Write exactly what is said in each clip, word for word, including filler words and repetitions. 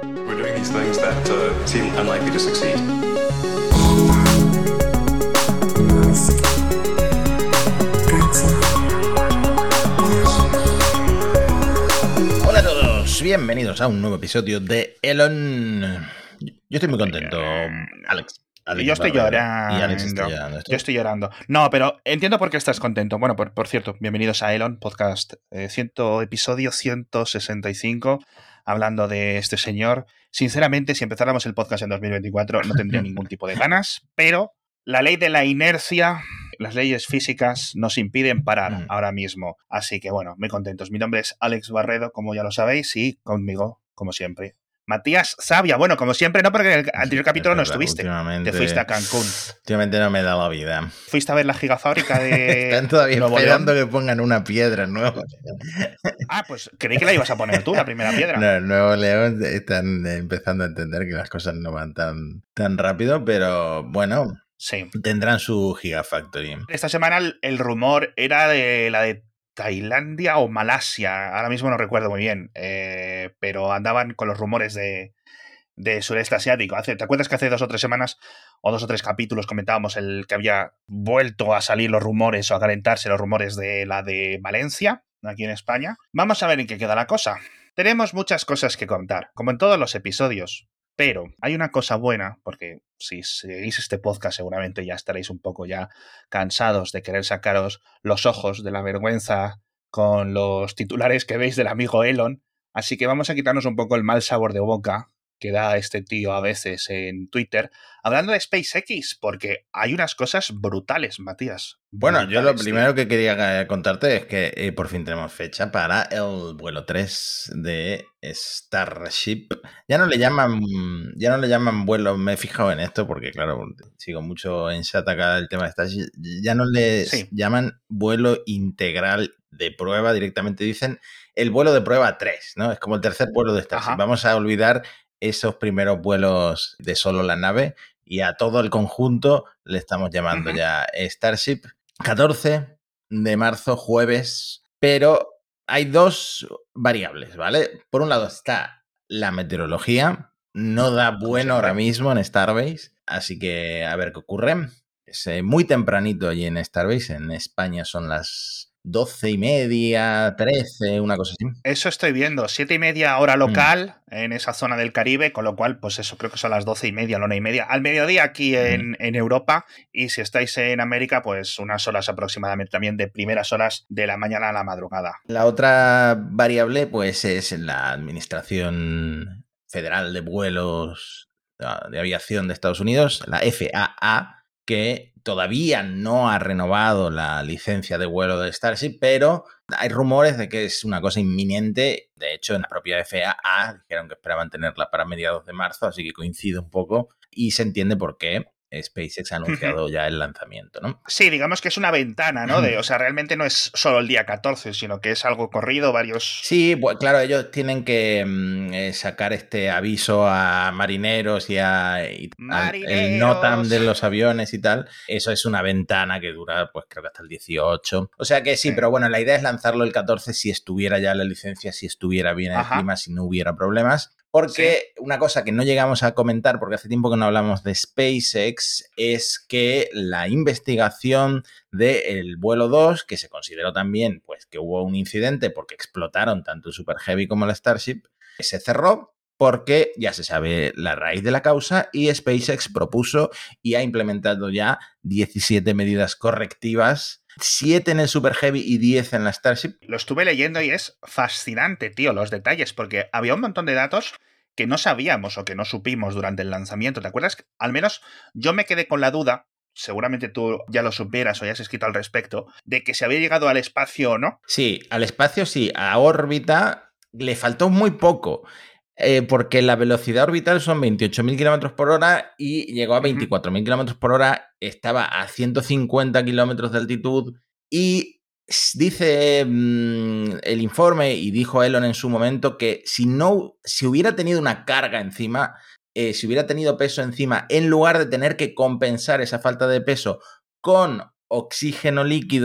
We're doing these things that uh, seem unlikely to succeed. Hola a todos, bienvenidos a un nuevo episodio de Elon. Yo estoy muy contento, Alex. Alex yo estoy Barredo. llorando. Y Alex está llorando. ¿Esto? Yo estoy llorando. No, pero entiendo por qué estás contento. Bueno, por, por cierto, bienvenidos a Elon Podcast, eh, ciento, episodio ciento sesenta y cinco, hablando de este señor. Sinceramente, si empezáramos el podcast en dos mil veinticuatro, no tendría ningún tipo de ganas, pero la ley de la inercia, las leyes físicas nos impiden parar Mm. ahora mismo. Así que, bueno, muy contentos. Mi nombre es Alex Barredo, como ya lo sabéis, y conmigo, como siempre, Matías Savia. Bueno, como siempre, no, porque en el anterior capítulo no Es verdad, estuviste. últimamente- Te fuiste a Cancún. Últimamente no me da la vida. Fuiste a ver la gigafábrica de Están todavía Nuevo esperando León. que pongan una piedra nueva. Ah, pues creí que la ibas a poner tú, la primera piedra. No, en Nuevo León están empezando a entender que las cosas no van tan, tan rápido, pero bueno, Sí. tendrán su Gigafactory. Esta semana el, el rumor era de la de Tailandia o Malasia. Ahora mismo no recuerdo muy bien. Eh, pero andaban con los rumores de, de sureste asiático. Hace, ¿te acuerdas que hace dos o tres semanas o dos o tres capítulos comentábamos el que había vuelto a salir los rumores o a calentarse los rumores de la de Valencia, aquí en España? Vamos a ver en qué queda la cosa. Tenemos muchas cosas que contar, como en todos los episodios. Pero hay una cosa buena, porque si seguís este podcast seguramente ya estaréis un poco ya cansados de querer sacaros los ojos de la vergüenza con los titulares que veis del amigo Elon. Así que vamos a quitarnos un poco el mal sabor de boca que da este tío a veces en Twitter, hablando de SpaceX, porque hay unas cosas brutales, Matías. Bueno, brutales, yo lo tío. primero que quería eh, contarte es que eh, por fin tenemos fecha para el vuelo tres de Starship. Ya no le llaman, ya no le llaman vuelo, me he fijado en esto porque claro, sigo mucho en chat acá del tema de Starship, ya no le Sí. llaman vuelo integral de prueba, directamente dicen el vuelo de prueba tres, ¿no? Es como el tercer vuelo de Starship. Ajá. Vamos a olvidar esos primeros vuelos de solo la nave y a todo el conjunto le estamos llamando Ujú. ya Starship. catorce de marzo, jueves, pero hay dos variables, ¿vale? Por un lado está la meteorología, no da bueno ahora siempre. mismo en Starbase, así que a ver qué ocurre. Es eh, muy tempranito allí en Starbase, en España son las doce y media, trece, una cosa así. Eso estoy viendo, siete y media hora local mm. en esa zona del Caribe, con lo cual, pues eso, creo que son las doce y media, la una y media, al mediodía aquí en, mm. en Europa, y si estáis en América, pues unas horas aproximadamente también de primeras horas de la mañana a la madrugada. La otra variable, pues, es la Administración Federal de Vuelos de Aviación de Estados Unidos, la F A A, que todavía no ha renovado la licencia de vuelo de Starship, pero hay rumores de que es una cosa inminente. De hecho, en la propia F A A dijeron que esperaban tenerla para mediados de marzo, así que coincide un poco y se entiende por qué SpaceX ha anunciado ya el lanzamiento, ¿no? Sí, digamos que es una ventana, ¿no? De, o sea, realmente no es solo el día catorce, sino que es algo corrido, varios... Sí, pues claro, ellos tienen que mm, sacar este aviso a marineros y a y ¡Marineros! Al, el NOTAM de los aviones y tal. Eso es una ventana que dura, pues creo que hasta el dieciocho. O sea que sí, sí, pero bueno, la idea es lanzarlo el catorce si estuviera ya la licencia, si estuviera bien el Ajá. clima, si no hubiera problemas. Porque sí. Una cosa que no llegamos a comentar, porque hace tiempo que no hablamos de SpaceX, es que la investigación del vuelo dos, que se consideró también pues, que hubo un incidente porque explotaron tanto el Super Heavy como la Starship, se cerró porque ya se sabe la raíz de la causa y SpaceX propuso y ha implementado ya diecisiete medidas correctivas, siete en el Super Heavy y diez en la Starship. Lo estuve leyendo y es fascinante, tío, los detalles, porque había un montón de datos que no sabíamos o que no supimos durante el lanzamiento. ¿Te acuerdas? Al menos yo me quedé con la duda, seguramente tú ya lo supieras o ya has escrito al respecto, de que se había llegado al espacio o no. Sí, al espacio sí, a órbita le faltó muy poco. Eh, porque la velocidad orbital son veintiocho mil kilómetros por hora y llegó a veinticuatro mil kilómetros por hora, estaba a ciento cincuenta kilómetros de altitud y dice mmm, el informe y dijo Elon en su momento que si no, si hubiera tenido una carga encima, eh, si hubiera tenido peso encima, en lugar de tener que compensar esa falta de peso con oxígeno líquido,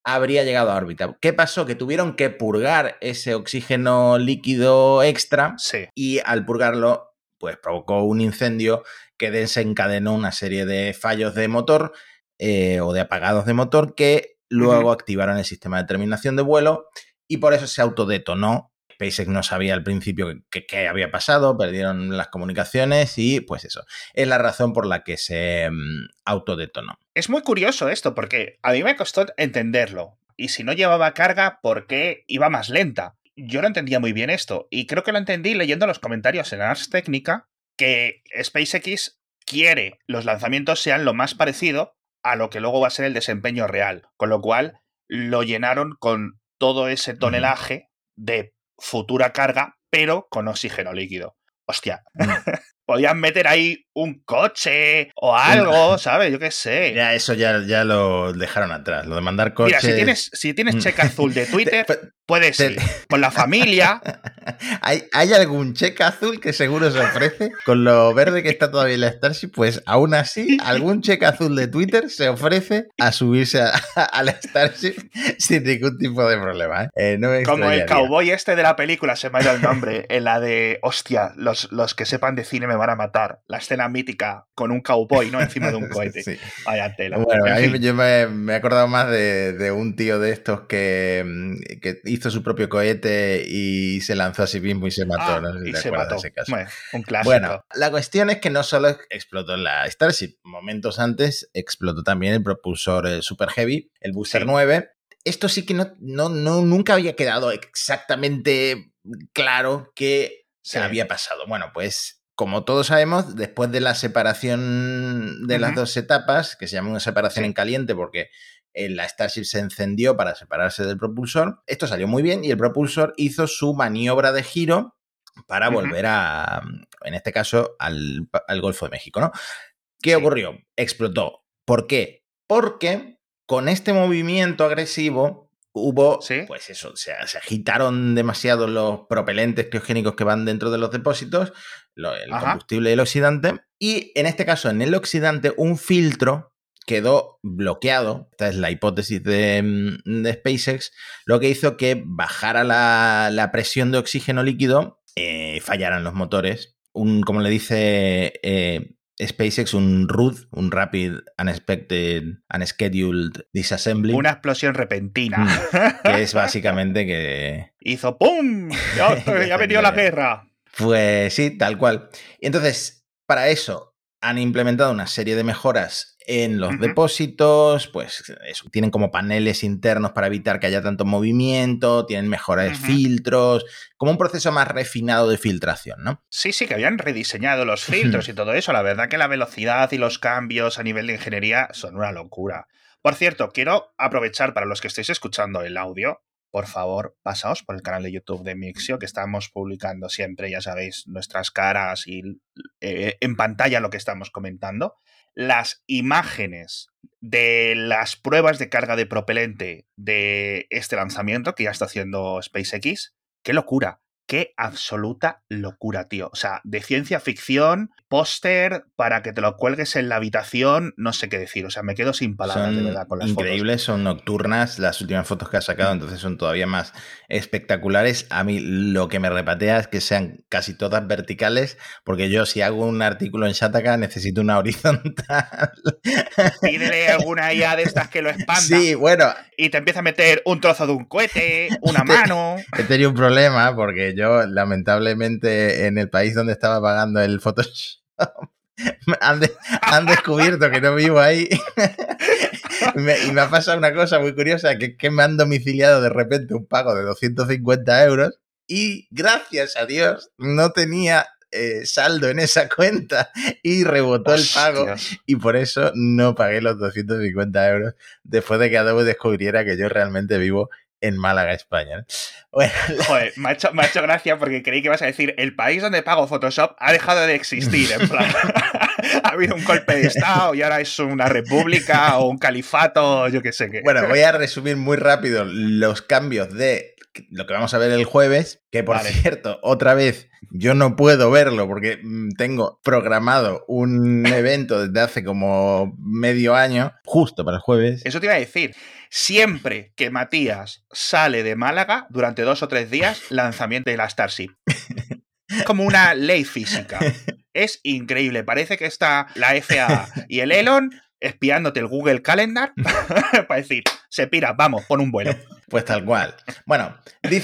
habría llegado a órbita. ¿Qué pasó? Que tuvieron que purgar ese oxígeno líquido extra sí. y al purgarlo, pues provocó un incendio que desencadenó una serie de fallos de motor eh, o de apagados de motor que luego uh-huh. activaron el sistema de terminación de vuelo y por eso se autodetonó. SpaceX no sabía al principio qué, qué había pasado, perdieron las comunicaciones y pues eso, es la razón por la que se um, autodetonó. Es muy curioso esto porque a mí me costó entenderlo y si no llevaba carga, ¿por qué iba más lenta? Yo no entendía muy bien esto y creo que lo entendí leyendo los comentarios en Ars Technica que SpaceX quiere los lanzamientos sean lo más parecido a lo que luego va a ser el desempeño real, con lo cual lo llenaron con todo ese tonelaje uh-huh. de futura carga, pero con oxígeno líquido. Hostia, podían meter ahí un coche o algo, ¿sabes? Yo qué sé. Ya, eso ya, ya lo dejaron atrás, lo de mandar coches. Mira, si tienes, si tienes cheque azul de Twitter, te, puedes te, ir con la familia. ¿Hay, ¿Hay algún cheque azul que seguro se ofrece? Con lo verde que está todavía la Starship, pues aún así, algún cheque azul de Twitter se ofrece a subirse a, a la Starship sin ningún tipo de problema. ¿eh? Eh, no me Como el cowboy este de la película, se me ha ido el nombre, en la de, hostia, los, los que sepan de cine me van a matar. La escena mítica con un cowboy, ¿no? Encima de un cohete. Sí. Vaya tela. Bueno, a mí yo me, me he acordado más de, de un tío de estos que, que hizo su propio cohete y se lanzó a sí mismo y se mató. Ah, no sé si y te se mató. De ese caso. Bueno, un clásico. Bueno, la cuestión es que no solo explotó la Starship, momentos antes explotó también el propulsor Super Heavy, el Booster sí. nueve. Esto sí que no, no, no, nunca había quedado exactamente claro qué sí. había pasado. Bueno, pues como todos sabemos, después de la separación de uh-huh. las dos etapas, que se llama una separación sí. en caliente porque la Starship se encendió para separarse del propulsor, esto salió muy bien y el propulsor hizo su maniobra de giro para uh-huh. volver a, en este caso, al, al Golfo de México, ¿no? ¿Qué sí. ocurrió? Explotó. ¿Por qué? Porque con este movimiento agresivo hubo, ¿sí? pues eso, o sea, se agitaron demasiado los propelentes criogénicos que van dentro de los depósitos, lo, el Ajá. combustible y el oxidante, y en este caso, en el oxidante, un filtro quedó bloqueado. Esta es la hipótesis de, de SpaceX, lo que hizo que bajara la, la presión de oxígeno líquido, eh, fallaran los motores. Un, como le dice eh, SpaceX, un R U D, un Rapid Unexpected Unscheduled Disassembly. Una explosión repentina. Que es básicamente que... Hizo ¡pum! Ya, ya ha venido la guerra. Pues sí, tal cual. Y entonces, para eso, han implementado una serie de mejoras en los uh-huh. depósitos, pues eso, tienen como paneles internos para evitar que haya tanto movimiento, tienen mejores uh-huh. filtros, como un proceso más refinado de filtración, ¿no? Sí, sí, que habían rediseñado los filtros y todo eso. La verdad que la velocidad y los cambios a nivel de ingeniería son una locura. Por cierto, quiero aprovechar para los que estéis escuchando el audio, por favor, pasaos por el canal de YouTube de Mixio, que estamos publicando siempre, ya sabéis, nuestras caras y eh, en pantalla lo que estamos comentando. Las imágenes de las pruebas de carga de propelente de este lanzamiento que ya está haciendo SpaceX. ¡Qué locura! ¡Qué absoluta locura, tío! O sea, de ciencia ficción, póster para que te lo cuelgues en la habitación, no sé qué decir. O sea, me quedo sin palabras, son de verdad, con las increíbles, fotos. Son nocturnas las últimas fotos que ha sacado, entonces son todavía más espectaculares. A mí lo que me repatea es que sean casi todas verticales, porque yo si hago un artículo en Shataka necesito una horizontal. Pídele alguna I A de estas que lo expanda. Sí, bueno. Y te empieza a meter un trozo de un cohete, una mano. He tenido un problema porque yo, lamentablemente, en el país donde estaba pagando el Photoshop, han, de, han descubierto que no vivo ahí. me, y me ha pasado una cosa muy curiosa, que es que me han domiciliado de repente un pago de doscientos cincuenta euros y, gracias a Dios, no tenía eh, saldo en esa cuenta y rebotó Hostia. el pago y por eso no pagué los doscientos cincuenta euros después de que Adobe descubriera que yo realmente vivo en Málaga, España. Bueno, Joder, me ha, hecho, me ha hecho gracia porque creí que ibas a decir el país donde pago Photoshop ha dejado de existir, en plan, ha habido un golpe de estado y ahora es una república o un califato, yo qué sé qué. Bueno, voy a resumir muy rápido los cambios de lo que vamos a ver el jueves, que por Vale. cierto, otra vez yo no puedo verlo porque tengo programado un evento desde hace como medio año, justo para el jueves. Eso te iba a decir. Siempre que Matías sale de Málaga, durante dos o tres días, lanzamiento de la Starship. Como una ley física. Es increíble. Parece que está la F A A y el Elon espiándote el Google Calendar para decir, se pira, vamos, pon un vuelo. Pues tal cual. Bueno,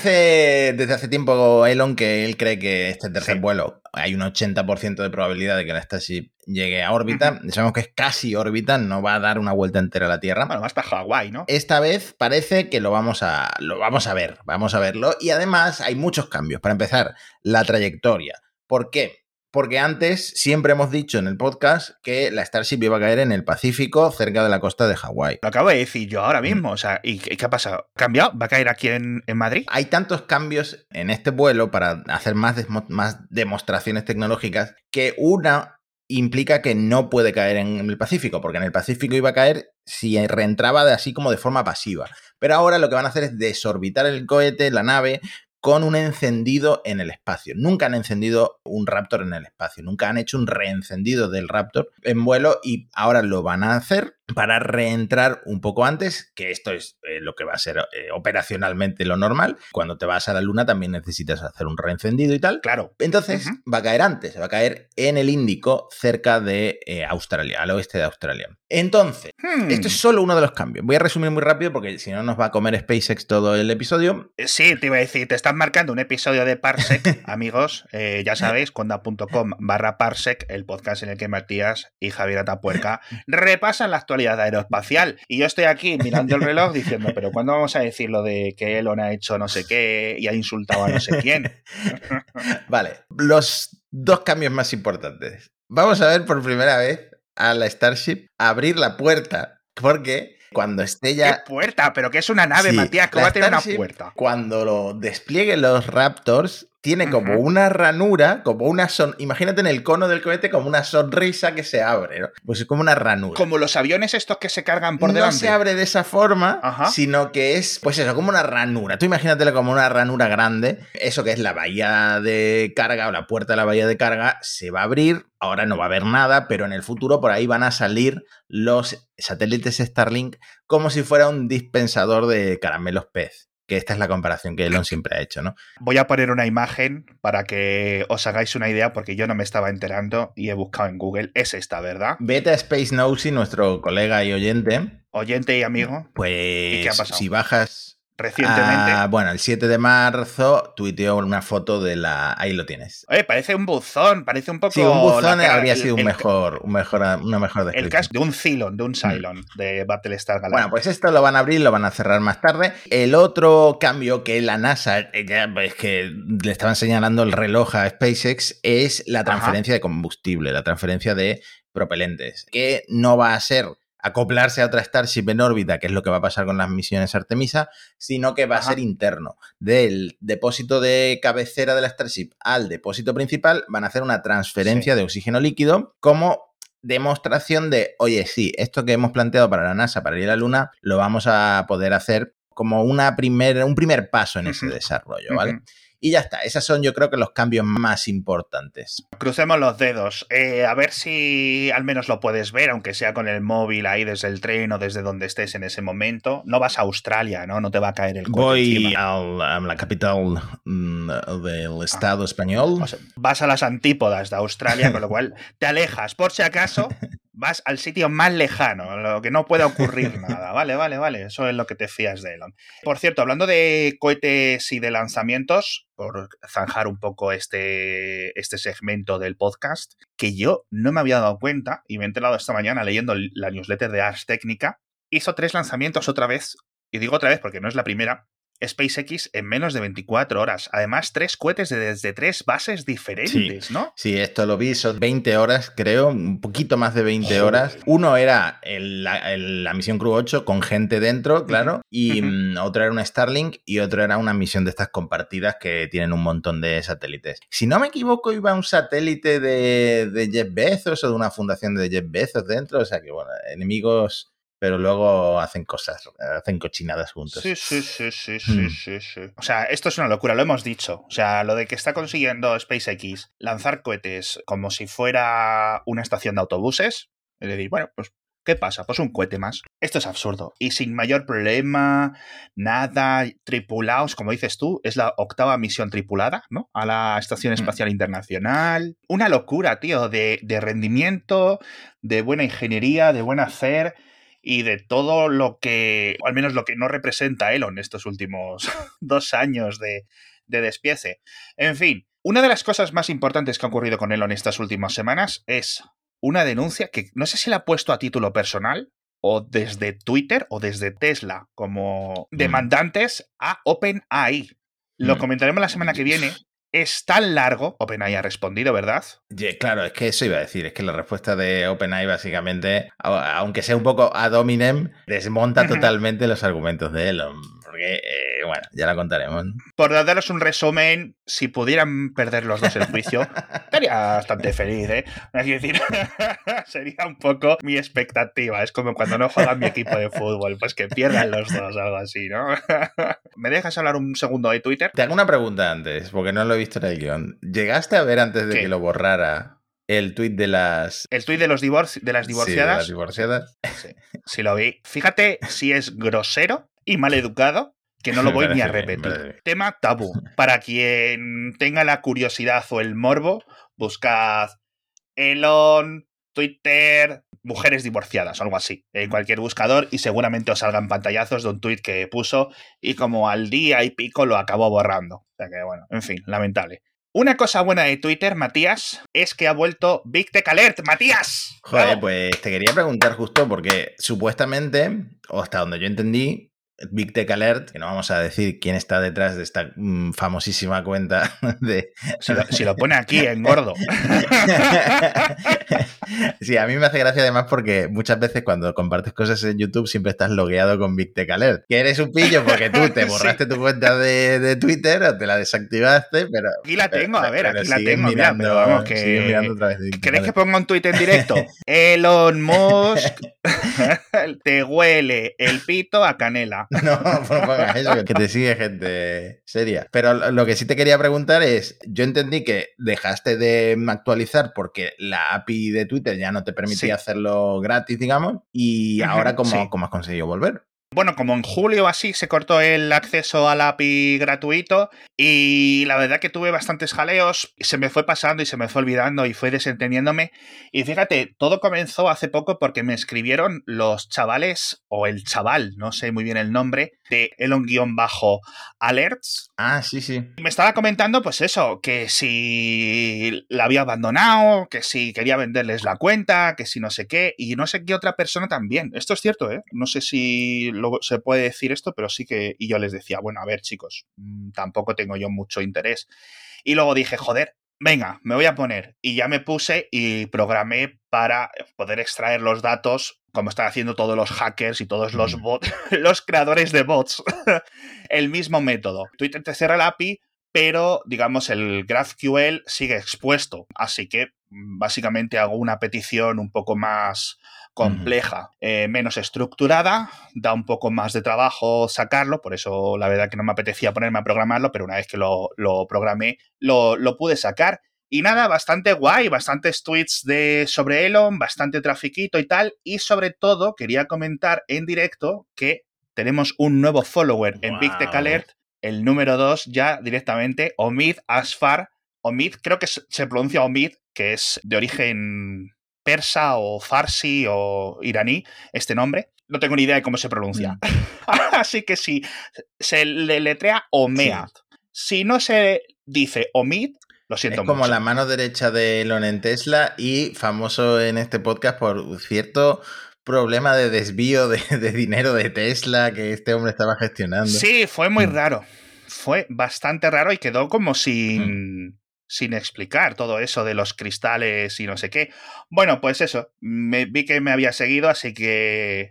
dice desde hace tiempo Elon que él cree que este tercer Sí. vuelo hay un ochenta por ciento de probabilidad de que la Starship llegue a órbita. Uh-huh. Sabemos que es casi órbita, no va a dar una vuelta entera a la Tierra. Bueno, va hasta Hawái, ¿no? Esta vez parece que lo vamos a, lo vamos a ver, vamos a verlo. Y además hay muchos cambios. Para empezar, la trayectoria. ¿Por qué? Porque antes siempre hemos dicho en el podcast que la Starship iba a caer en el Pacífico, cerca de la costa de Hawái. Lo acabo de decir yo ahora mismo. O sea, ¿y qué ha pasado? ¿Ha cambiado? ¿Va a caer aquí en, en Madrid? Hay tantos cambios en este vuelo para hacer más, desmo- más demostraciones tecnológicas que una implica que no puede caer en el Pacífico, porque en el Pacífico iba a caer si reentraba de así como de forma pasiva. Pero ahora lo que van a hacer es desorbitar el cohete, la nave, con un encendido en el espacio. Nunca han encendido un Raptor en el espacio, nunca han hecho un reencendido del Raptor en vuelo y ahora lo van a hacer para reentrar un poco antes, que esto es eh, lo que va a ser eh, operacionalmente lo normal. Cuando te vas a la Luna también necesitas hacer un reencendido y tal. Claro. Entonces Uh-huh. va a caer antes, va a caer en el Índico, cerca de eh, Australia, al oeste de Australia. Entonces, Hmm. esto es solo uno de los cambios. Voy a resumir muy rápido porque si no nos va a comer SpaceX todo el episodio. Sí, te iba a decir, te estás marcando un episodio de Parsec, amigos. Eh, ya sabéis, conda.com barra Parsec, el podcast en el que Matías y Javier Atapuerca repasan la actualidad aeroespacial. Y yo estoy aquí mirando el reloj diciendo, pero ¿cuándo vamos a decir lo de que Elon ha hecho no sé qué y ha insultado a no sé quién? Vale, los dos cambios más importantes. Vamos a ver por primera vez a la Starship abrir la puerta, porque cuando esté ya... ¿Qué puerta? ¿Pero qué es una nave, Sí, Matías? ¿Cómo la va a tener una Starship, puerta? Cuando lo desplieguen los Raptors, tiene como Ujú. una ranura, como una son... Imagínate en el cono del cohete como una sonrisa que se abre, ¿no? Pues es como una ranura. Como los aviones estos que se cargan por no delante. se abre de esa forma, Ajá. sino que es, pues eso, como una ranura. Tú imagínatelo como una ranura grande. Eso que es la bahía de carga o la puerta de la bahía de carga se va a abrir. Ahora no va a haber nada, pero en el futuro por ahí van a salir los satélites Starlink como si fuera un dispensador de caramelos pez. Que esta es la comparación que Elon siempre ha hecho, ¿no? Voy a poner una imagen para que os hagáis una idea, porque yo no me estaba enterando y he buscado en Google. Es esta, ¿verdad? Vete a Space Nosy, nuestro colega y oyente. Oyente y amigo. Pues ¿Y qué ha pasado? si bajas... Recientemente. Ah, bueno, el siete de marzo tuiteó una foto de la... Ahí lo tienes. Oye, parece un buzón, parece un poco... Sí, un buzón la cara- habría el- sido un el- mejor, un mejor, una mejor El descripción. casco de un Cylon, de un Cylon, de Battlestar Galactica. Bueno, pues esto lo van a abrir, lo van a cerrar más tarde. El otro cambio que la NASA, eh, ya es que le estaban señalando el reloj a SpaceX, es la transferencia de combustible, la transferencia de propelentes, que no va a ser acoplarse a otra Starship en órbita, que es lo que va a pasar con las misiones Artemisa, sino que va Ajá. a ser interno. Del depósito de cabecera de la Starship al depósito principal van a hacer una transferencia Sí. de oxígeno líquido como demostración de, oye, sí, esto que hemos planteado para la NASA, para ir a la Luna, lo vamos a poder hacer como una primer, un primer paso en ese Ujú. desarrollo, ¿vale? Ujú. Y ya está, esos son yo creo que los cambios más importantes. Crucemos los dedos. Eh, a ver si al menos lo puedes ver, aunque sea con el móvil ahí desde el tren o desde donde estés en ese momento. No vas a Australia, ¿no? No te va a caer el cohete Voy encima. al- a la capital mm, del Estado español. O sea, vas a las antípodas de Australia, con lo cual te alejas. Por si acaso, vas al sitio más lejano, lo que no puede ocurrir nada. Vale, vale, vale. Eso es lo que te fías de Elon. Por cierto, hablando de cohetes y de lanzamientos, por zanjar un poco este, este segmento del podcast, que yo no me había dado cuenta y me he enterado esta mañana leyendo la newsletter de Ars Technica, hizo tres lanzamientos otra vez, y digo otra vez porque no es la primera, SpaceX en menos de veinticuatro horas. Además, tres cohetes de desde tres bases diferentes, Sí. ¿no? Sí, esto lo vi, son veinte horas, creo, un poquito más de veinte horas. Uno era el- la, el- la misión Crew ocho con gente dentro, claro, y Ujú. mm, otro era un Starlink y otro era una misión de estas compartidas que tienen un montón de satélites. Si no me equivoco, iba un satélite de, de Jeff Bezos o de una fundación de Jeff Bezos dentro, o sea que, bueno, enemigos pero luego hacen cosas, hacen cochinadas juntos. Sí, sí, sí, sí, sí, mm. sí, sí. O sea, esto es una locura, lo hemos dicho. O sea, lo de que está consiguiendo SpaceX lanzar cohetes como si fuera una estación de autobuses, es decir, bueno, pues ¿qué pasa? Pues un cohete más. Esto es absurdo. Y sin mayor problema, nada, tripulados, como dices tú, es la octava misión tripulada, ¿no? A la Estación Espacial mm. Internacional. Una locura, tío, de, de rendimiento, de buena ingeniería, de buen hacer y de todo lo que, o al menos lo que no representa Elon estos últimos dos años de, de despiece. En fin, una de las cosas más importantes que ha ocurrido con Elon estas últimas semanas es una denuncia que no sé si la ha puesto a título personal o desde Twitter o desde Tesla como demandantes mm. a OpenAI. Lo mm. comentaremos la semana que viene. Es tan largo, OpenAI ha respondido, ¿verdad? Yeah, claro, es que eso iba a decir, es que la respuesta de OpenAI básicamente, aunque sea un poco ad hominem, desmonta uh-huh. totalmente los argumentos de Elon, porque, eh, bueno, ya la contaremos. Por daros un resumen, si pudieran perder los dos el juicio, estaría bastante feliz, ¿eh? Es decir, sería un poco mi expectativa, es como cuando no juega mi equipo de fútbol, pues que pierdan los dos, algo así, ¿no? ¿Me dejas hablar un segundo de Twitter? Te hago una pregunta antes, porque no lo he visto en el guión. ¿Llegaste a ver antes de ¿Qué? que lo borrara el tuit de las... ¿El tuit de, los divorci- de las divorciadas? Sí, de las divorciadas. Sí, sí lo vi. Fíjate si es grosero y maleducado, que no lo voy ni a repetir. Bien, Tema tabú. Para quien tenga la curiosidad o el morbo, buscad Elon, Twitter, mujeres divorciadas o algo así, en cualquier buscador y seguramente os salgan pantallazos de un tuit que puso y como al día y pico lo acabó borrando. O sea que bueno, en fin, lamentable. Una cosa buena de Twitter, Matías, es que ha vuelto Big Tech Alert, Matías. Joder, ¡bravo! Pues te quería preguntar justo porque supuestamente, o hasta donde yo entendí, Big Tech Alert, que no vamos a decir quién está detrás de esta mmm, famosísima cuenta de... Si lo, si lo pone aquí en gordo. Sí, a mí me hace gracia además porque muchas veces cuando compartes cosas en YouTube siempre estás logueado con Big Tech Alert. Que eres un pillo porque tú te borraste sí. tu cuenta de, de Twitter o te la desactivaste, pero... Aquí la tengo, pero, a ver, pero aquí la tengo. Mirando, mira, pero vamos, que... mirando otra vez ¿Queréis que ponga un tuit en directo? Elon Musk te huele el pito a canela. No, no pongas eso, que te sigue gente seria. Pero lo que sí te quería preguntar es, yo entendí que dejaste de actualizar porque la A P I de Twitter ya no te permitía sí. hacerlo gratis, digamos, y uh-huh, ahora ¿cómo, sí. ¿cómo has conseguido volver? Bueno, como en julio así se cortó el acceso al A P I gratuito y la verdad que tuve bastantes jaleos, se me fue pasando y se me fue olvidando y fue desentendiéndome. Y fíjate, todo comenzó hace poco porque me escribieron los chavales, o el chaval, no sé muy bien el nombre, de Elon-Alerts. Ah, sí, sí. Me estaba comentando, pues eso, que si la había abandonado, que si quería venderles la cuenta, que si no sé qué, y no sé qué otra persona también. Esto es cierto, ¿eh? No sé si lo, se puede decir esto, pero sí que... Y yo les decía, bueno, a ver, chicos, mmm, tampoco tengo yo mucho interés. Y luego dije, joder, venga, me voy a poner. Y ya me puse y programé para poder extraer los datos, como están haciendo todos los hackers y todos los bots, los creadores de bots. El mismo método. Twitter te cierra la A P I, pero, digamos, el GraphQL sigue expuesto. Así que, básicamente, hago una petición un poco más compleja, eh, menos estructurada, da un poco más de trabajo sacarlo, por eso la verdad que no me apetecía ponerme a programarlo, pero una vez que lo, lo programé, lo, lo pude sacar. Y nada, bastante guay, bastantes tweets de, sobre Elon, bastante trafiquito y tal, y sobre todo quería comentar en directo que tenemos un nuevo follower en wow. Big Tech Alert, el número dos ya directamente, Omid Asfar. Omid, creo que se pronuncia Omid, que es de origen persa o farsi o iraní, este nombre. No tengo ni idea de cómo se pronuncia. Mm. Así que sí, se le letrea Omead. Sí. Si no se dice Omid, lo siento mucho. Es como mucho. La mano derecha de Elon en Tesla y famoso en este podcast por cierto problema de desvío de, de dinero de Tesla que este hombre estaba gestionando. Sí, fue muy mm. raro. Fue bastante raro y quedó como sin... Mm. sin explicar todo eso de los cristales y no sé qué. Bueno, pues eso, me vi que me había seguido, así que...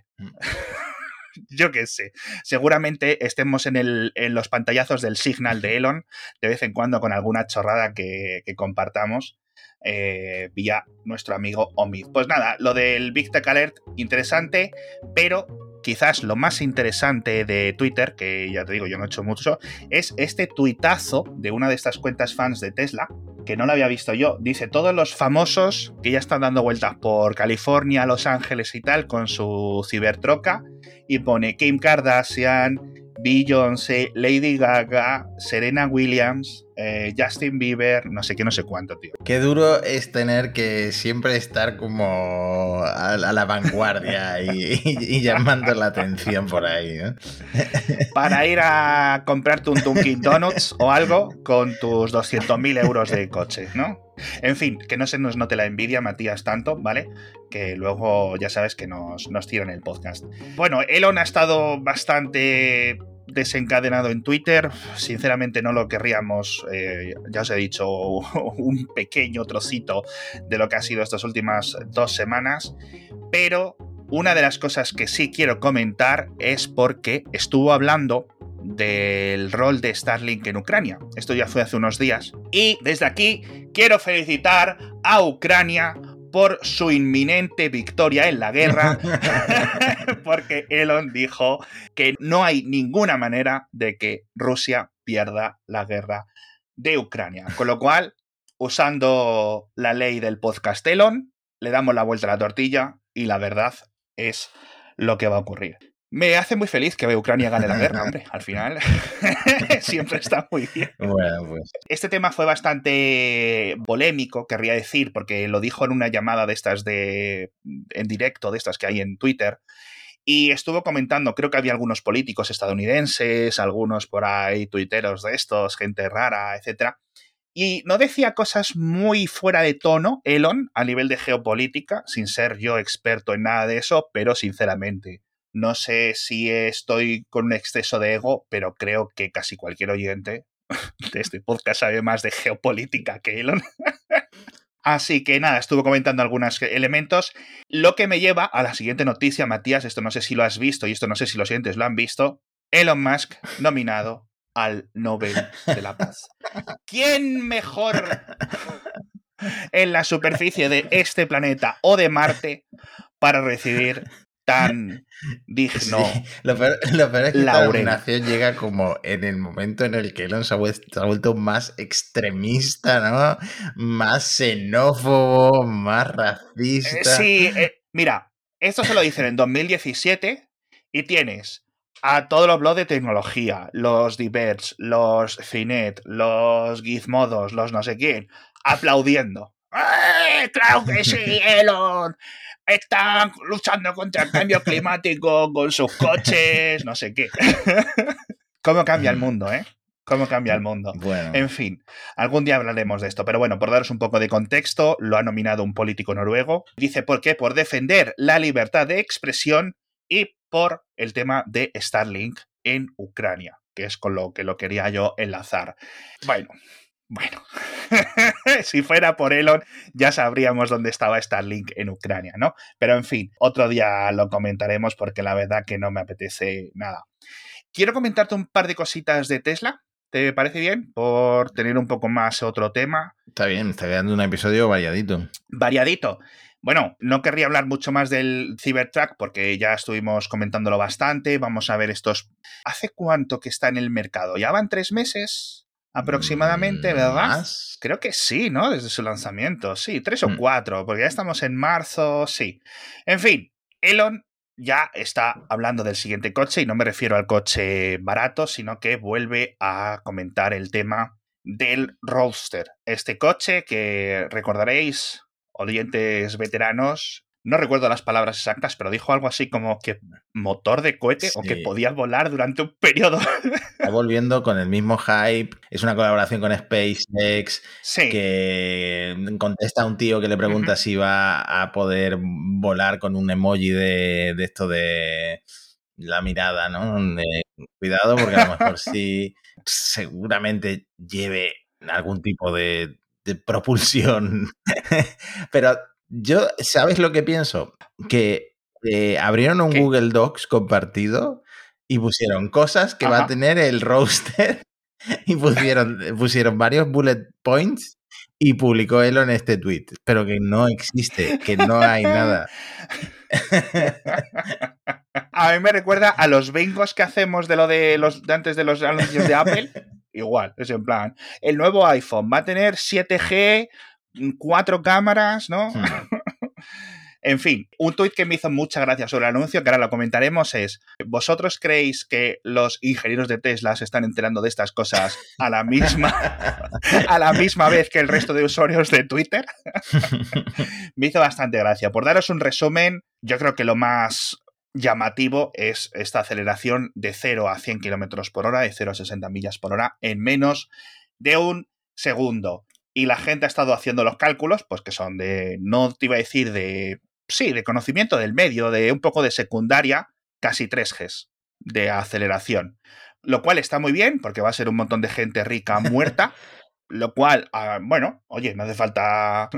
yo qué sé. Seguramente estemos en, el, en los pantallazos del Signal de Elon de vez en cuando con alguna chorrada que, que compartamos. eh, vía nuestro amigo Omid. Pues nada, lo del Big Tech Alert, interesante, pero quizás lo más interesante de Twitter, que ya te digo, yo no he hecho mucho, es este tuitazo de una de estas cuentas fans de Tesla, que no lo había visto yo. Dice, todos los famosos que ya están dando vueltas por California, Los Ángeles y tal, con su cibertroca, y pone Kim Kardashian, Beyoncé, Lady Gaga, Serena Williams, eh, Justin Bieber, no sé qué, no sé cuánto, tío. Qué duro es tener que siempre estar como a, a la vanguardia y, y, y llamando la atención por ahí, ¿no? Para ir a comprarte un Dunkin' Donuts o algo con tus doscientos mil euros de coche, ¿no? En fin, que no se nos note la envidia, Matías, tanto, ¿vale? Que luego ya sabes que nos, nos tiran el podcast. Bueno, Elon ha estado bastante desencadenado en Twitter. Sinceramente no lo querríamos, eh, ya os he dicho, un pequeño trocito de lo que ha sido estas últimas dos semanas, pero una de las cosas que sí quiero comentar es porque estuvo hablando del rol de Starlink en Ucrania. Esto ya fue hace unos días. Y desde aquí quiero felicitar a Ucrania por su inminente victoria en la guerra, porque Elon dijo que no hay ninguna manera de que Rusia pierda la guerra de Ucrania. Con lo cual, usando la ley del podcast Elon, le damos la vuelta a la tortilla y la verdad es lo que va a ocurrir. Me hace muy feliz que Ucrania gane la guerra, hombre. Al final siempre está muy bien. Bueno, pues. Este tema fue bastante polémico, querría decir, porque lo dijo en una llamada de estas de en directo, de estas que hay en Twitter, y estuvo comentando, creo que había algunos políticos estadounidenses, algunos por ahí tuiteros de estos, gente rara, etcétera. Y no decía cosas muy fuera de tono, Elon, a nivel de geopolítica, sin ser yo experto en nada de eso, pero sinceramente, no sé si estoy con un exceso de ego, pero creo que casi cualquier oyente de este podcast sabe más de geopolítica que Elon. Así que nada, estuvo comentando algunos elementos, lo que me lleva a la siguiente noticia, Matías. Esto no sé si lo has visto y esto no sé si los oyentes lo han visto. Elon Musk nominado al Nobel de la Paz. ¿Quién mejor en la superficie de este planeta o de Marte para recibir tan digno sí, lo, peor, lo peor es que esta laurel? nominación llega como en el momento en el que Elon se ha vuelto, se ha vuelto más extremista, ¿no? Más xenófobo, más racista. Eh, sí, eh, mira, esto se lo dicen en dos mil diecisiete y tienes a todos los blogs de tecnología, los Diverge, los Finet, los Gizmodos, los no sé quién, aplaudiendo. ¡Eh, claro que sí, Elon! Están luchando contra el cambio climático con sus coches, no sé qué. ¿Cómo cambia el mundo, eh? ¿Cómo cambia el mundo? Bueno. En fin, algún día hablaremos de esto, pero bueno, por daros un poco de contexto, lo ha nominado un político noruego. Dice, ¿por qué? Por defender la libertad de expresión y por el tema de Starlink en Ucrania, que es con lo que lo quería yo enlazar. Bueno, bueno, si fuera por Elon ya sabríamos dónde estaba Starlink en Ucrania, ¿no? Pero en fin, otro día lo comentaremos porque la verdad que no me apetece nada. Quiero comentarte un par de cositas de Tesla. ¿Te parece bien? Por tener un poco más otro tema. Está bien, está quedando un episodio variadito. Variadito. Bueno, no querría hablar mucho más del Cybertruck porque ya estuvimos comentándolo bastante. Vamos a ver estos... ¿Hace cuánto que está en el mercado? ¿Ya van tres meses aproximadamente, verdad? ¿Más? Creo que sí, ¿no? Desde su lanzamiento. Sí, tres o Mm. cuatro, porque ya estamos en marzo, sí. En fin, Elon ya está hablando del siguiente coche y no me refiero al coche barato, sino que vuelve a comentar el tema del Roadster. Este coche que recordaréis, oyentes veteranos, no recuerdo las palabras exactas, pero dijo algo así como que motor de cohete, Sí. o que podía volar durante un periodo. Está volviendo con el mismo hype. Es una colaboración con SpaceX. Sí. Que contesta a un tío que le pregunta uh-huh. si va a poder volar con un emoji de, de esto de la mirada, ¿no? De, cuidado, porque a lo mejor sí seguramente lleve algún tipo de, de propulsión. Pero yo, ¿sabes lo que pienso? Que eh, abrieron un ¿Qué? Google Docs compartido y pusieron cosas que Ajá. va a tener el Roadster y pusieron, pusieron varios bullet points Y publicó Elon este tweet, pero que no existe, que no hay nada. A mí me recuerda a los bingos que hacemos de lo de los de antes de los anuncios de Apple. Igual, es en plan, el nuevo iPhone va a tener siete G, cuatro cámaras, ¿no? Hmm. En fin, un tuit que me hizo mucha gracia sobre el anuncio, que ahora lo comentaremos, es: ¿vosotros creéis que los ingenieros de Tesla se están enterando de estas cosas a la misma, a la misma vez que el resto de usuarios de Twitter? Me hizo bastante gracia. Por daros un resumen, yo creo que lo más llamativo es esta aceleración de cero a cien kilómetros por hora, de cero a sesenta millas por hora, en menos de un segundo. Y la gente ha estado haciendo los cálculos, pues que son de, no te iba a decir de, sí, de conocimiento del medio, de un poco de secundaria, casi tres Gs de aceleración. Lo cual está muy bien, porque va a ser un montón de gente rica muerta, lo cual, ah, bueno, oye, no hace falta...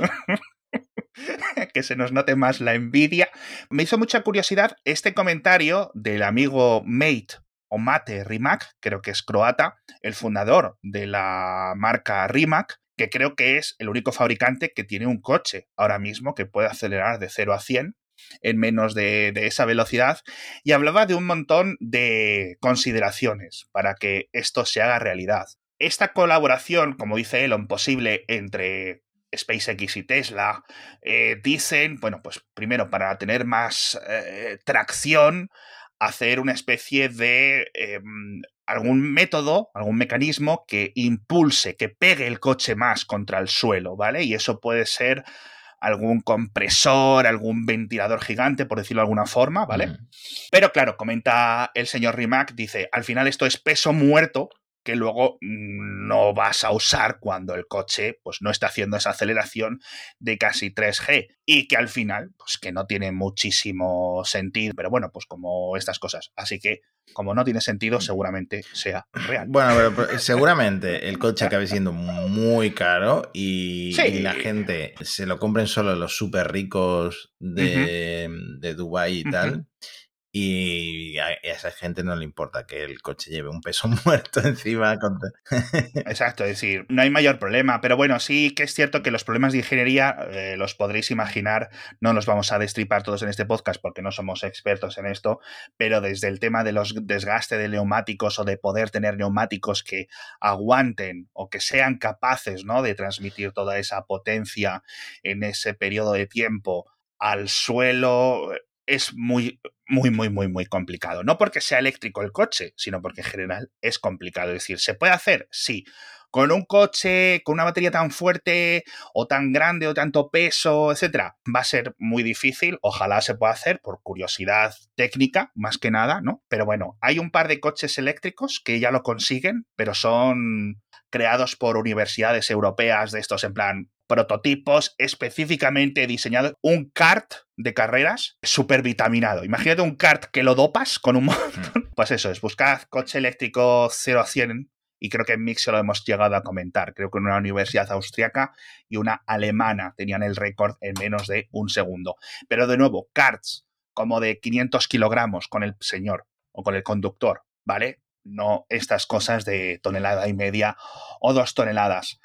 que se nos note más la envidia. Me hizo mucha curiosidad este comentario del amigo Mate o Mate Rimac, creo que es croata, el fundador de la marca Rimac, que creo que es el único fabricante que tiene un coche ahora mismo que puede acelerar de cero a cien en menos de, de esa velocidad, y hablaba de un montón de consideraciones para que esto se haga realidad. Esta colaboración, como dice Elon, posible entre SpaceX y Tesla, eh, dicen, bueno, pues primero para tener más eh, tracción, hacer una especie de eh, algún método, algún mecanismo que impulse, que pegue el coche más contra el suelo, ¿vale? Y eso puede ser algún compresor, algún ventilador gigante, por decirlo de alguna forma, ¿vale? Mm. Pero claro, comenta el señor Rimac, dice, al final esto es peso muerto que luego no vas a usar cuando el coche pues no está haciendo esa aceleración de casi tres G, y que al final pues que no tiene muchísimo sentido, pero bueno, pues como estas cosas, así que como no tiene sentido seguramente sea real. Bueno, pero, pero seguramente el coche acabe siendo muy caro y, sí. y la gente se lo compren solo los súper ricos de, uh-huh. de Dubái y uh-huh. tal. Y a esa gente no le importa que el coche lleve un peso muerto encima. Exacto, es decir, no hay mayor problema. Pero bueno, sí que es cierto que los problemas de ingeniería eh, los podréis imaginar. No los vamos a destripar todos en este podcast porque no somos expertos en esto. Pero desde el tema de los desgastes de neumáticos o de poder tener neumáticos que aguanten o que sean capaces, ¿no?, de transmitir toda esa potencia en ese periodo de tiempo al suelo, es muy, muy, muy, muy, muy complicado. No porque sea eléctrico el coche, sino porque en general es complicado. Es decir, ¿se puede hacer? Sí. Con un coche, con una batería tan fuerte o tan grande o tanto peso, etcétera, va a ser muy difícil. Ojalá se pueda hacer por curiosidad técnica, más que nada, ¿no? Pero bueno, hay un par de coches eléctricos que ya lo consiguen, pero son creados por universidades europeas de estos en plan prototipos específicamente diseñados, un kart de carreras súper vitaminado. Imagínate un kart que lo dopas con un montón. Pues eso es, buscad coche eléctrico cero a cien, y creo que en Mix se lo hemos llegado a comentar. Creo que una universidad austriaca y una alemana tenían el récord en menos de un segundo. Pero de nuevo, karts como de quinientos kilogramos con el señor o con el conductor, ¿vale? No estas cosas de tonelada y media o dos toneladas.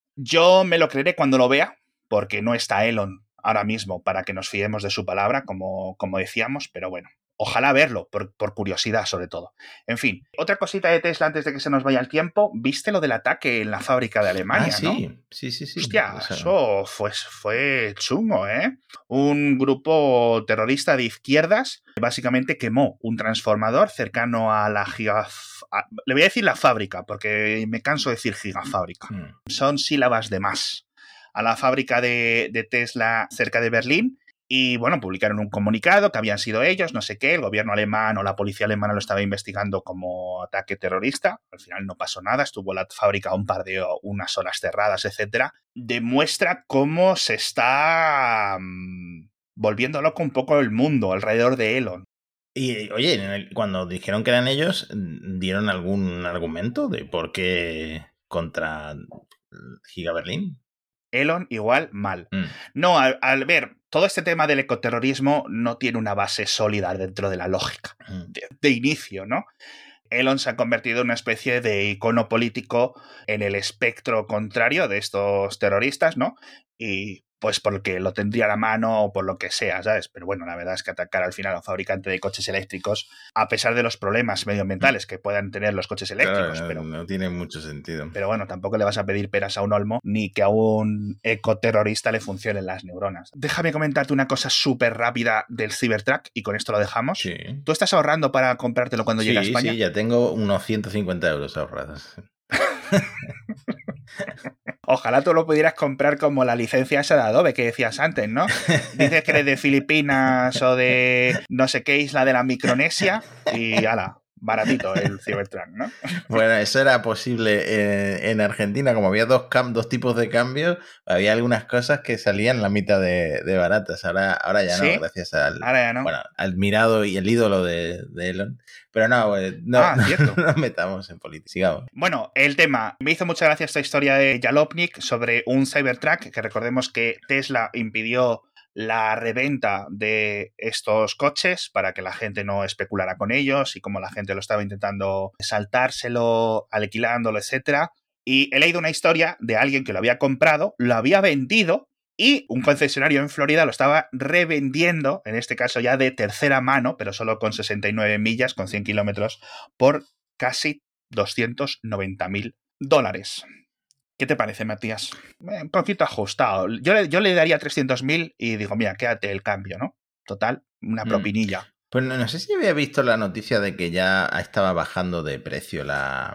Yo me lo creeré cuando lo vea, porque no está Elon ahora mismo para que nos fiemos de su palabra, como, como decíamos, pero bueno, ojalá verlo, por, por curiosidad sobre todo. En fin, otra cosita de Tesla antes de que se nos vaya el tiempo, ¿viste lo del ataque en la fábrica de Alemania, ah, sí. ¿no? Sí, sí, sí. Hostia, o sea... eso fue, fue chungo, ¿eh? Un grupo terrorista de izquierdas básicamente quemó un transformador cercano a la giga... A, le voy a decir la fábrica, porque me canso de decir gigafábrica. Mm. Son sílabas de más. A la fábrica de, de Tesla cerca de Berlín. Y bueno, publicaron un comunicado que habían sido ellos, no sé qué, el gobierno alemán o la policía alemana lo estaba investigando como ataque terrorista. Al final no pasó nada, estuvo la fábrica un par de unas horas cerradas, etcétera. Demuestra cómo se está um, volviendo loco un poco el mundo alrededor de Elon. Y oye, cuando dijeron que eran ellos, ¿dieron algún argumento de por qué contra Giga Berlín? Elon igual mal. Mm. No, al, al ver, todo este tema del ecoterrorismo no tiene una base sólida dentro de la lógica mm. de, de inicio, ¿no? Elon se ha convertido en una especie de icono político en el espectro contrario de estos terroristas, ¿no? Y pues porque lo tendría a la mano o por lo que sea, ¿sabes? Pero bueno, la verdad es que atacar al final a un fabricante de coches eléctricos, a pesar de los problemas medioambientales que puedan tener los coches eléctricos, claro, no, pero no tiene mucho sentido. Pero bueno, tampoco le vas a pedir peras a un olmo ni que a un ecoterrorista le funcionen las neuronas. Déjame comentarte una cosa súper rápida del Cybertruck y con esto lo dejamos. Sí. ¿Tú estás ahorrando para comprártelo cuando sí, llegue a España? Sí, ya tengo unos ciento cincuenta euros ahorrados. Ojalá tú lo pudieras comprar como la licencia esa de Adobe que decías antes, ¿no? Dices que eres de Filipinas o de no sé qué isla de la Micronesia y ala, baratito el Cybertruck, ¿no? Bueno, eso era posible en, en Argentina, como había dos, cam dos tipos de cambios, había algunas cosas que salían la mitad de, de baratas. Ahora, ahora ya ¿Sí? no, gracias al, ahora ya no. Bueno, al mirado y el ídolo de, de Elon. Pero no, no, ah, no, cierto. no nos metamos en política. Sigamos. Bueno, el tema. Me hizo mucha gracia esta historia de Jalopnik sobre un Cybertruck, que recordemos que Tesla impidió la reventa de estos coches para que la gente no especulara con ellos y como la gente lo estaba intentando saltárselo, alquilándolo, etcétera. Y he leído una historia de alguien que lo había comprado, lo había vendido y un concesionario en Florida lo estaba revendiendo, en este caso ya de tercera mano, pero solo con sesenta y nueve millas, con cien kilómetros, por casi doscientos noventa mil dólares. ¿Qué te parece, Matías? Un poquito ajustado. Yo, yo le daría trescientos mil y digo, mira, quédate el cambio, ¿no? Total, una propinilla. Mm. Pues no, no sé si había visto la noticia de que ya estaba bajando de precio la,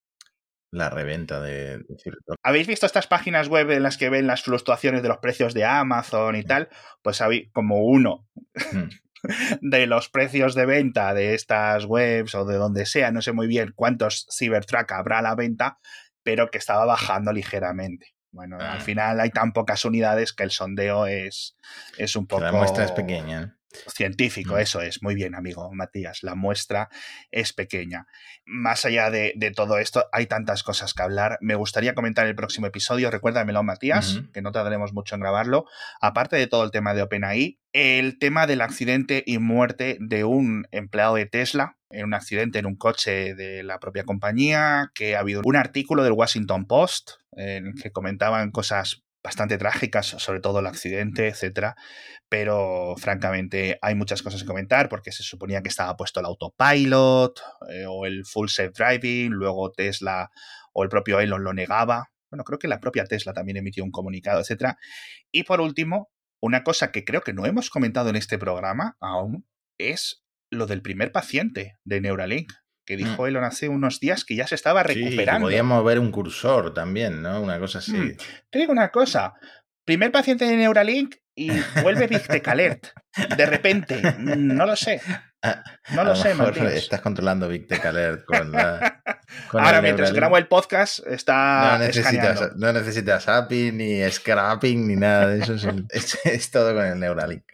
la reventa de, de cierto. ¿Habéis visto estas páginas web en las que ven las fluctuaciones de los precios de Amazon y tal? Pues habéis como uno mm. de los precios de venta de estas webs o de donde sea, no sé muy bien cuántos Cybertruck habrá a la venta, pero que estaba bajando ligeramente. Bueno, ah. al final hay tan pocas unidades que el sondeo es, es un poco... La muestra es pequeña. Científico, mm. eso es. Muy bien, amigo Matías. La muestra es pequeña. Más allá de, de todo esto, hay tantas cosas que hablar. Me gustaría comentar el próximo episodio. Recuérdamelo, Matías, uh-huh. que no tardaremos mucho en grabarlo. Aparte de todo el tema de OpenAI, el tema del accidente y muerte de un empleado de Tesla en un accidente en un coche de la propia compañía, que ha habido un artículo del Washington Post en el que comentaban cosas bastante trágicas, sobre todo el accidente, etcétera, pero francamente hay muchas cosas que comentar porque se suponía que estaba puesto el autopilot eh, o el full self-driving, luego Tesla o el propio Elon lo negaba, bueno, creo que la propia Tesla también emitió un comunicado, etcétera, y por último, una cosa que creo que no hemos comentado en este programa aún es lo del primer paciente de Neuralink, que dijo mm. Elon hace unos días que ya se estaba recuperando. Sí, podíamos ver un cursor también, ¿no? Una cosa así. Mm. Te digo una cosa, primer paciente de Neuralink y vuelve Big Tech Alert. De repente, no lo sé. No lo, lo sé, Matías. Estás controlando Big Tech Alert con la... Con Ahora, mientras grabo el podcast, está no necesitas, no necesitas A P I, ni scrapping, ni nada de eso. Es, es, es todo con el Neuralink.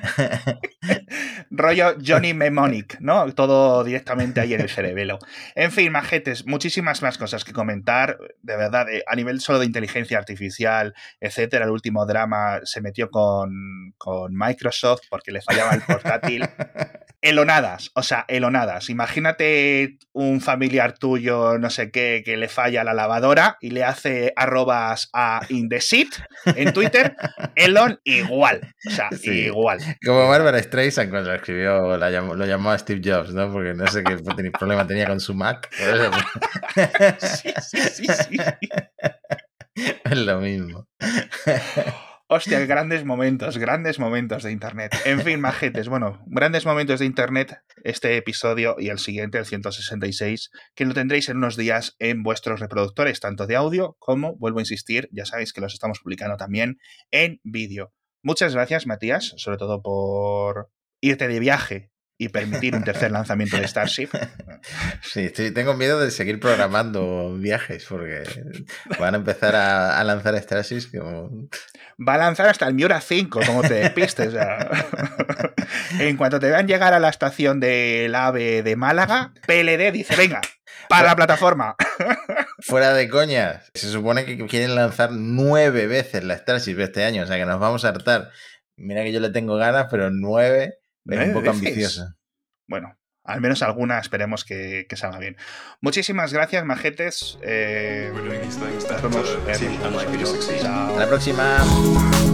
Rollo Johnny Mnemonic, ¿no? Todo directamente ahí en el cerebelo. En fin, majetes, muchísimas más cosas que comentar. De verdad, a nivel solo de inteligencia artificial, etcétera. El último drama se metió con, con Microsoft porque le fallaba el portátil. Elonadas, o sea, elonadas. Imagínate un familiar tuyo, no sé qué, que le falla la lavadora y le hace arrobas a Indesit en Twitter. Elon igual, o sea, sí. igual. Como Barbara Streisand cuando lo escribió, la llamó, lo llamó a Steve Jobs, ¿no? Porque no sé qué problema tenía con su Mac. sí, sí, sí, sí. Es lo mismo. Hostia, grandes momentos, grandes momentos de Internet. En fin, majetes, bueno, grandes momentos de Internet, este episodio y el siguiente, el ciento sesenta y seis, que lo tendréis en unos días en vuestros reproductores, tanto de audio como, vuelvo a insistir, ya sabéis que los estamos publicando también en vídeo. Muchas gracias, Matías, sobre todo por irte de viaje y permitir un tercer lanzamiento de Starship. Sí, estoy, tengo miedo de seguir programando viajes porque van a empezar a, a lanzar Starship como... Va a lanzar hasta el Miura cinco, como te despistes. O sea. En cuanto te vean llegar a la estación del AVE de Málaga, P L D dice, venga, para la plataforma. Fuera de coña, se supone que quieren lanzar nueve veces la Starship este año, o sea que nos vamos a hartar. Mira que yo le tengo ganas, pero nueve es un poco veces? ambicioso. Bueno, al menos alguna esperemos que, que salga bien. Muchísimas gracias, majetes. Eh, We're doing these things nos that vemos uh, en seem el unlikely to próximo. succeed. Chao. Hasta la próxima.